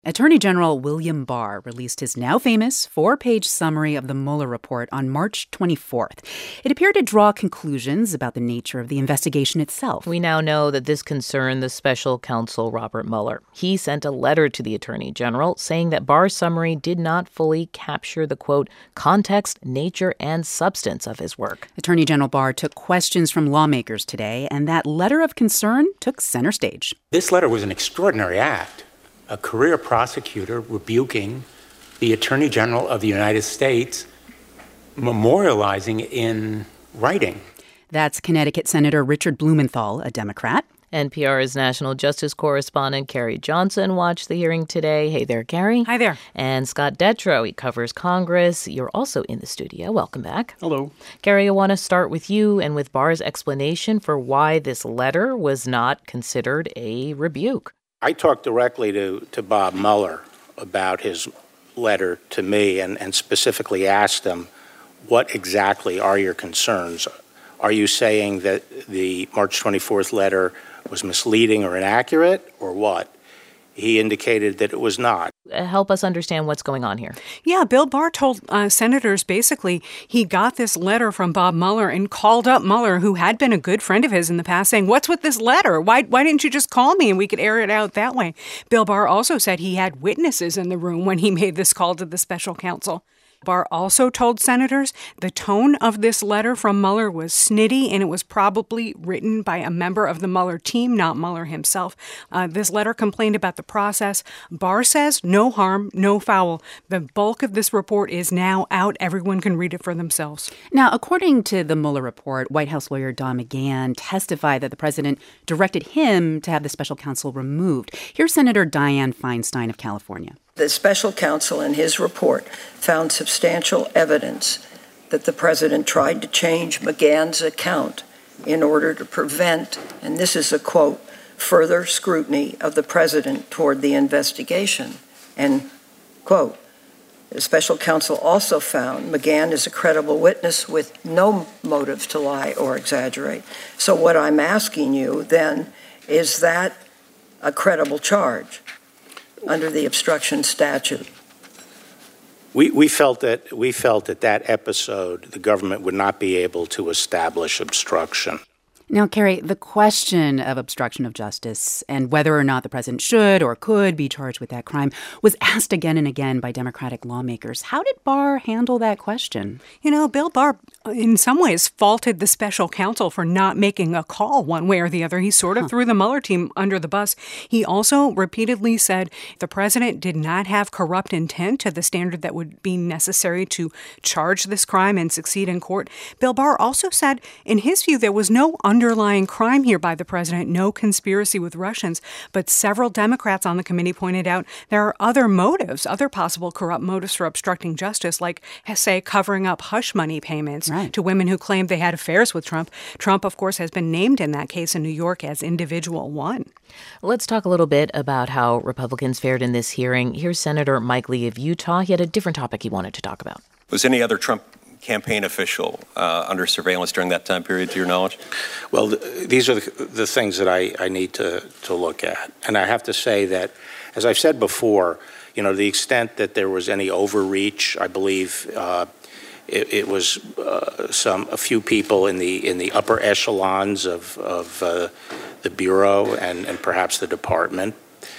Attorney General William Barr released his now famous 4-page summary of the Mueller report on March 24th. It appeared to draw conclusions about the nature of the investigation itself. We now know that this concerned the special counsel Robert Mueller. He sent a letter to the Attorney General saying that Barr's summary did not fully capture the, quote, context, nature, and substance of his work. Attorney General Barr took questions from lawmakers today, and that letter of concern took center stage. This letter was an extraordinary act. A career prosecutor rebuking the Attorney General of the United States, memorializing in writing. That's Connecticut Senator Richard Blumenthal, a Democrat. NPR's national justice correspondent Carrie Johnson watched the hearing today. Hey there, Carrie. Hi there. And Scott Detrow, he covers Congress. You're also in the studio. Welcome back. Hello. Carrie, I want to start with you and with Barr's explanation for why this letter was not considered a rebuke. I talked directly to Bob Mueller about his letter to me and specifically asked him, what exactly are your concerns? Are you saying that the March 24th letter was misleading or inaccurate, or what? He indicated that it was not. Help us understand what's going on here. Yeah, Bill Barr told senators basically he got this letter from Bob Mueller and called up Mueller, who had been a good friend of his in the past, saying, what's with this letter? Why didn't you just call me and we could air it out that way? Bill Barr also said he had witnesses in the room when he made this call to the special counsel. Barr also told senators the tone of this letter from Mueller was snitty, and it was probably written by a member of the Mueller team, not Mueller himself. This letter complained about the process. Barr says no harm, no foul. The bulk of this report is now out. Everyone can read it for themselves. Now, according to the Mueller report, White House lawyer Don McGahn testified that the president directed him to have the special counsel removed. Here's Senator Dianne Feinstein of California. The special counsel in his report found substantial evidence that the president tried to change McGahn's account in order to prevent, and this is a quote, further scrutiny of the president toward the investigation, end quote. The special counsel also found McGahn is a credible witness with no motive to lie or exaggerate. So what I'm asking you then, is that a credible charge under the obstruction statute? We felt that episode, the government would not be able to establish obstruction. Now, Carrie, the question of obstruction of justice and whether or not the president should or could be charged with that crime was asked again and again by Democratic lawmakers. How did Barr handle that question? You know, Bill Barr, in some ways, faulted the special counsel for not making a call one way or the other. He sort of threw the Mueller team under the bus. He also repeatedly said the president did not have corrupt intent to the standard that would be necessary to charge this crime and succeed in court. Bill Barr also said, in his view, there was no underlying crime here by the president, no conspiracy with Russians. But several Democrats on the committee pointed out there are other motives, other possible corrupt motives for obstructing justice, like, say, covering up hush money payments to women who claimed they had affairs with Trump. Trump, of course, has been named in that case in New York as individual one. Let's talk a little bit about how Republicans fared in this hearing. Here's Senator Mike Lee of Utah. He had a different topic he wanted to talk about. Was any other Trump campaign official under surveillance during that time period, to your knowledge? Well, these are the things that I need to look at. And I have to say that, as I've said before, you know, the extent that there was any overreach, I believe it was a few people in the upper echelons of the Bureau and perhaps the department.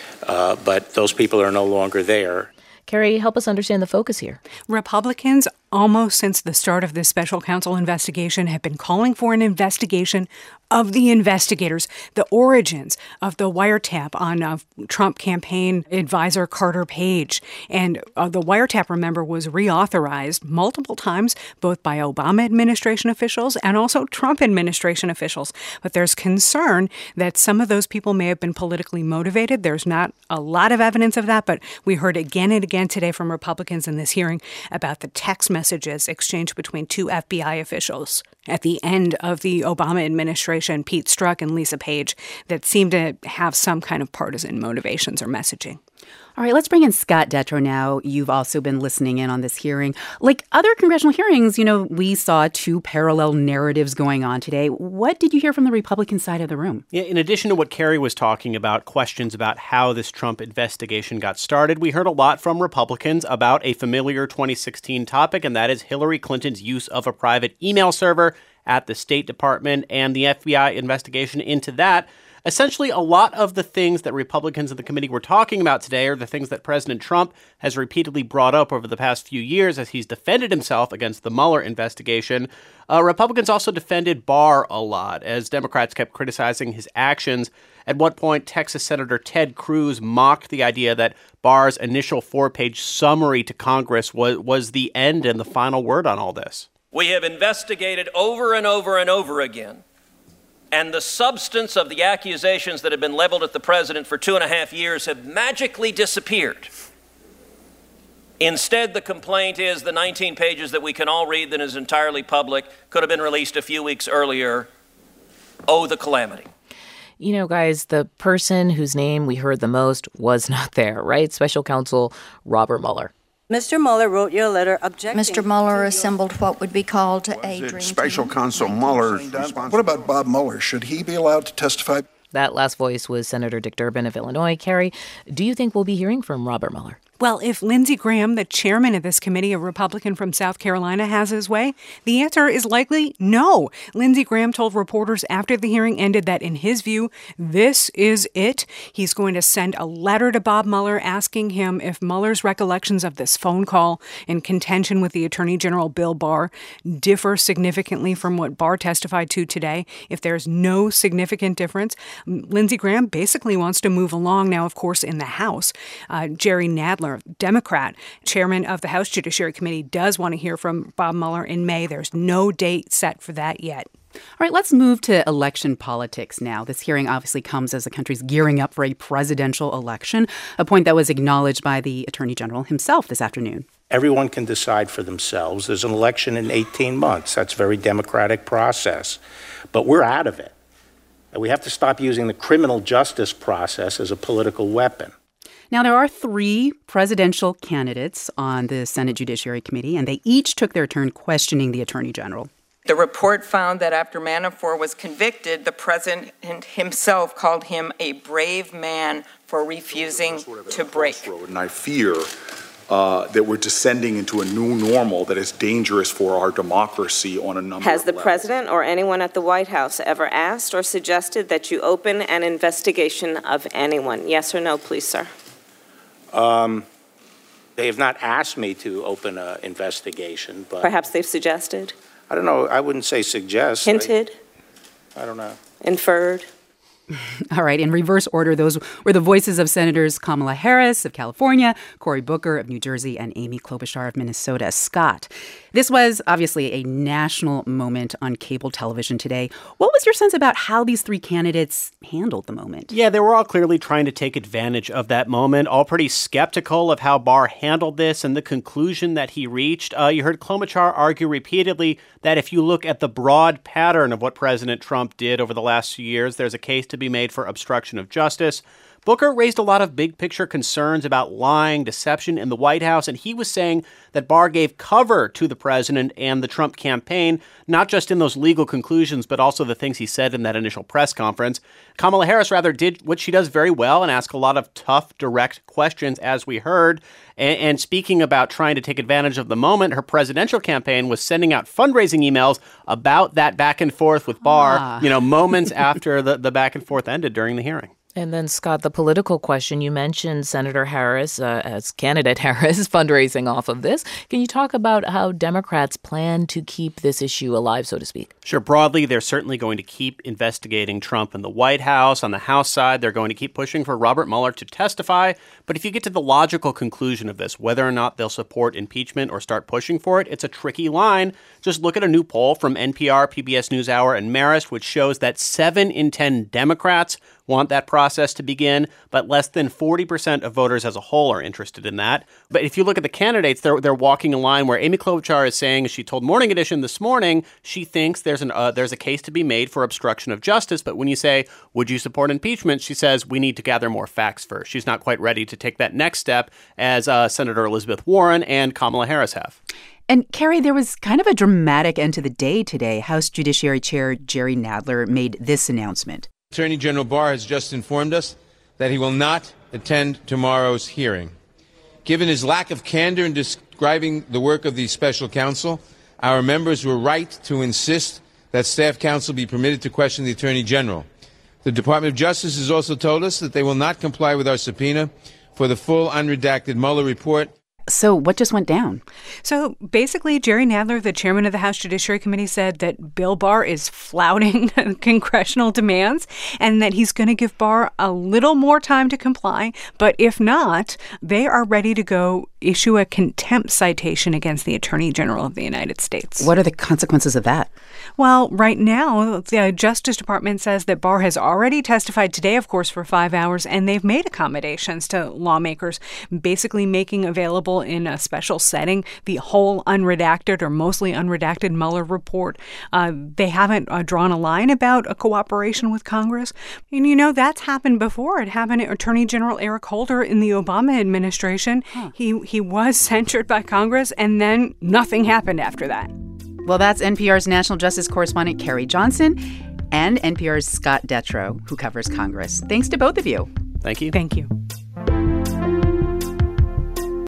But those people are no longer there. Carrie, help us understand the focus here. Republicans, almost since the start of this special counsel investigation, have been calling for an investigation of the investigators, the origins of the wiretap on Trump campaign advisor Carter Page. And the wiretap, remember, was reauthorized multiple times, both by Obama administration officials and also Trump administration officials. But there's concern that some of those people may have been politically motivated. There's not a lot of evidence of that, but we heard again and again today from Republicans in this hearing about the text messages exchanged between two FBI officials at the end of the Obama administration, Pete Strzok and Lisa Page, that seemed to have some kind of partisan motivations or messaging. All right, let's bring in Scott Detrow now. You've also been listening in on this hearing. Like other congressional hearings, we saw two parallel narratives going on today. What did you hear from the Republican side of the room? Yeah, in addition to what Carrie was talking about, questions about how this Trump investigation got started, we heard a lot from Republicans about a familiar 2016 topic, and that is Hillary Clinton's use of a private email server at the State Department and the FBI investigation into that. Essentially, a lot of the things that Republicans in the committee were talking about today are the things that President Trump has repeatedly brought up over the past few years as he's defended himself against the Mueller investigation. Republicans also defended Barr a lot as Democrats kept criticizing his actions. At one point, Texas Senator Ted Cruz mocked the idea that Barr's initial 4-page summary to Congress was the end and the final word on all this. We have investigated over and over and over again, and the substance of the accusations that have been leveled at the president for 2.5 years have magically disappeared. Instead, the complaint is the 19 pages that we can all read that is entirely public, could have been released a few weeks earlier. Oh, the calamity. Guys, the person whose name we heard the most was not there, right? Special counsel Robert Mueller. Mr. Mueller wrote you a letter objecting. Mr. Mueller assembled what would be called a dream Special team. Counsel Mueller's responsibility. What about Bob Mueller? Should he be allowed to testify? That last voice was Senator Dick Durbin of Illinois. Carrie, do you think we'll be hearing from Robert Mueller? Well, if Lindsey Graham, the chairman of this committee, a Republican from South Carolina, has his way, the answer is likely no. Lindsey Graham told reporters after the hearing ended that, in his view, this is it. He's going to send a letter to Bob Mueller asking him if Mueller's recollections of this phone call in contention with the Attorney General Bill Barr differ significantly from what Barr testified to today. If there's no significant difference, Lindsey Graham basically wants to move along. Now, of course, in the House, Jerry Nadler, Democrat, chairman of the House Judiciary Committee, does want to hear from Bob Mueller in May. There's no date set for that yet. All right, let's move to election politics now. This hearing obviously comes as the country's gearing up for a presidential election, a point that was acknowledged by the Attorney General himself this afternoon. Everyone can decide for themselves. There's an election in 18 months. That's a very democratic process. But we're out of it. And we have to stop using the criminal justice process as a political weapon. Now, there are 3 presidential candidates on the Senate Judiciary Committee, and they each took their turn questioning the Attorney General. The report found that after Manafort was convicted, the president himself called him a brave man for refusing to break. And I fear that we're descending into a new normal that is dangerous for our democracy on a number of levels. Has the president or anyone at the White House ever asked or suggested that you open an investigation of anyone? Yes or no, please, sir? They have not asked me to open an investigation, but Perhaps they've suggested? I don't know. I wouldn't say suggest. Hinted? I don't know. Inferred? All right, in reverse order, those were the voices of Senators Kamala Harris of California, Cory Booker of New Jersey, and Amy Klobuchar of Minnesota. Scott, this was obviously a national moment on cable television today. What was your sense about how these 3 candidates handled the moment? Yeah, they were all clearly trying to take advantage of that moment, all pretty skeptical of how Barr handled this and the conclusion that he reached. You heard Klobuchar argue repeatedly that if you look at the broad pattern of what President Trump did over the last few years, there's a case to be made for obstruction of justice. Booker raised a lot of big-picture concerns about lying, deception in the White House, and he was saying that Barr gave cover to the president and the Trump campaign, not just in those legal conclusions, but also the things he said in that initial press conference. Kamala Harris, rather, did what she does very well and ask a lot of tough, direct questions, as we heard. And speaking about trying to take advantage of the moment, her presidential campaign was sending out fundraising emails about that back and forth with Barr, moments after the back and forth ended during the hearing. And then, Scott, the political question, you mentioned Senator Harris, as candidate Harris, fundraising off of this. Can you talk about how Democrats plan to keep this issue alive, so to speak? Sure. Broadly, they're certainly going to keep investigating Trump in the White House. On the House side, they're going to keep pushing for Robert Mueller to testify. But if you get to the logical conclusion of this, whether or not they'll support impeachment or start pushing for it, it's a tricky line. Just look at a new poll from NPR, PBS NewsHour, and Marist, which shows that 7 in 10 Democrats want that process to begin, but less than 40% of voters as a whole are interested in that. But if you look at the candidates, they're walking a line where Amy Klobuchar is saying, as she told Morning Edition this morning, she thinks there's a case to be made for obstruction of justice. But when you say, would you support impeachment, she says we need to gather more facts first. She's not quite ready to take that next step as Senator Elizabeth Warren and Kamala Harris have. And, Carrie, there was kind of a dramatic end to the day today. House Judiciary Chair Jerry Nadler made this announcement. Attorney General Barr has just informed us that he will not attend tomorrow's hearing. Given his lack of candor in describing the work of the special counsel, our members were right to insist that staff counsel be permitted to question the Attorney General. The Department of Justice has also told us that they will not comply with our subpoena for the full unredacted Mueller report. So what just went down? So basically, Jerry Nadler, the chairman of the House Judiciary Committee, said that Bill Barr is flouting congressional demands and that he's going to give Barr a little more time to comply. But if not, they are ready to go issue a contempt citation against the Attorney General of the United States. What are the consequences of that? Well, right now, the Justice Department says that Barr has already testified today, of course, for 5 hours, and they've made accommodations to lawmakers, basically making available in a special setting the whole unredacted or mostly unredacted Mueller report. They haven't drawn a line about a cooperation with Congress. And, you know, that's happened before. It happened to Attorney General Eric Holder in the Obama administration. He was censured by Congress, and then nothing happened after that. Well, that's NPR's national justice correspondent Carrie Johnson and NPR's Scott Detrow, who covers Congress. Thanks to both of you. Thank you. Thank you.